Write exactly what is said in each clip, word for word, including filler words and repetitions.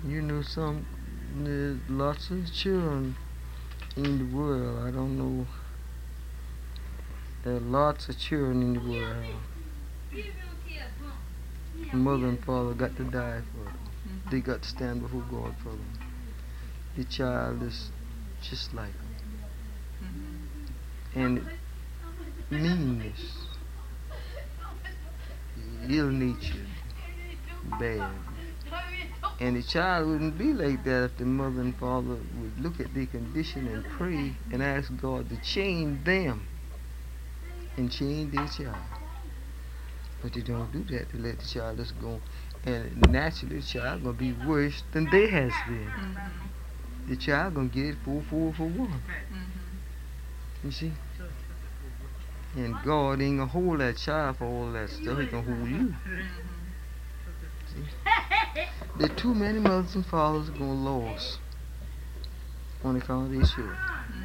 You know, some there's lots of children in the world. I don't know. There are lots of children in the world. Mother and father got to die for them. Mm-hmm. They got to stand before God for them. The child is just like them. Mm-hmm. And meanness, ill-natured, bad. And the child wouldn't be like that if the mother and father would look at their condition and pray and ask God to change them and change their child. But they don't do that. They let the child just go. And naturally, the child going to be worse than they has been. Mm-hmm. The child going to get it four, four for one. Mm-hmm. You see? And God ain't going to hold that child for all that stuff. He going to hold you. See? There are too many mothers and fathers going lost on account of their children.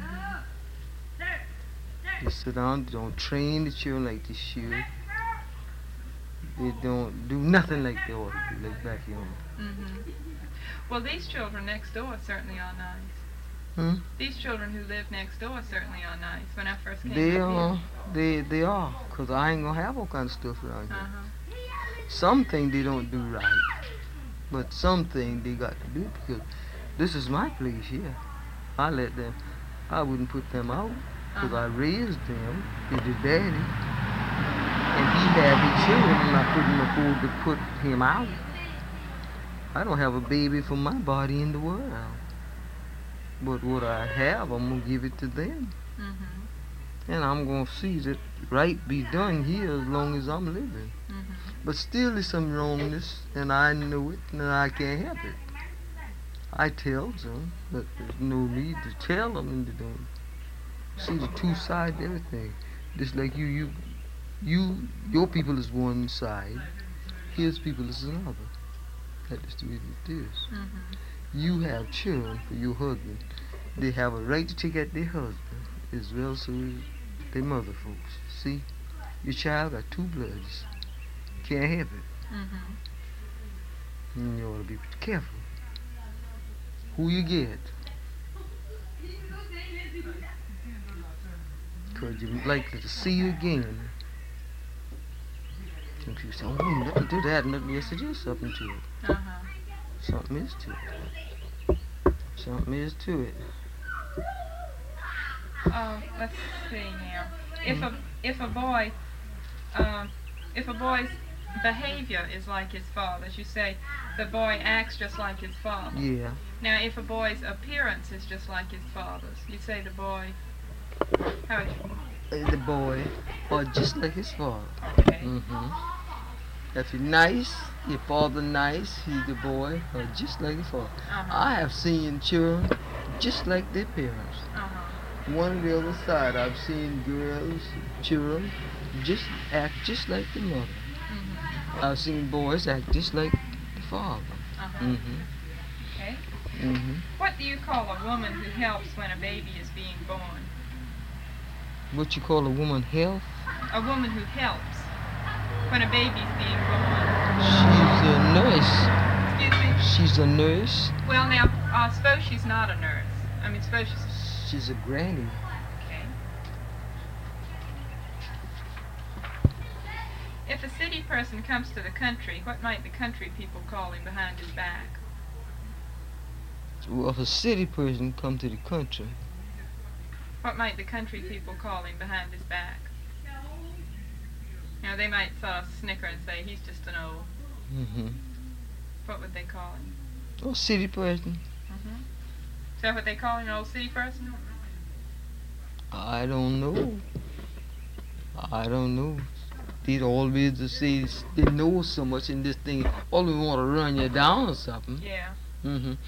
Mm-hmm. They sit down, they don't train the children like they should. They don't do nothing like they ought to do, like back home. Mm-hmm. Well, these children next door certainly are nice. Hmm? These children who live next door certainly are nice. When I first came They up are, here. they, they are, because I ain't going to have all kind of stuff around here. Uh-huh. Some things they don't do right, but some things they got to do because this is my place here. I let them, I wouldn't put them out because Uh-huh. I raised them, they're the daddy, and he had the children and I couldn't afford to put him out. I don't have a baby for my body in the world, but what I have, I'm going to give it to them. Mm-hmm. And I'm going to see that right be done here as long as I'm living. Mm-hmm. But still there's some wrongness, and I know it, and I can't help it. I tell them, but there's no need to tell them, and they don't see the two sides of everything. Just like you, you, you, your people is one side, his people is another. That is the way it is. Mm-hmm. You have children for your husband. They have a right to take out their husband as well as their mother folks. See, your child got two bloods. Can't have it. Mm-hmm. And you ought to be careful who you get. Because you're likely to see you again. Some people say, oh, let me do that, and let me yes, it is something to it. Uh-huh. Something is to it. Something is to it. Oh, let's see now. If a if a boy, um, if a boy's behavior is like his father's, you say the boy acts just like his father. Yeah. Now, if a boy's appearance is just like his father's, you say the boy. How would you? Uh, The boy, or just like his father. Okay. Mm-hmm. If he's nice, your father nice, he's the boy, or just like his father. Uh-huh. I have seen children just like their parents. Uh-huh. One on the other side, I've seen girls, children, just act just like the mother. Mm-hmm. I've seen boys act just like the father. Uh-huh. Mm-hmm. Okay. Mm-hmm. What do you call a woman who helps when a baby is being born? What you call a woman health? A woman who helps when a baby's being born. She's a nurse. Excuse me? She's a nurse. Well, now, uh, suppose she's not a nurse. I mean, suppose she's... She's a granny. Okay. If a city person comes to the country, what might the country people call him behind his back? Well, if a city person come to the country, What might the country people call him behind his back? You know, they might sort of snicker and say, he's just an old... mm-hmm. What would they call him? Oh, city person. Mm-hmm. Is that what they call him, an old city person? I don't know. I don't know. They'd always just say they know so much in this thing. All we want to run you down or something. Yeah. Mm-hmm.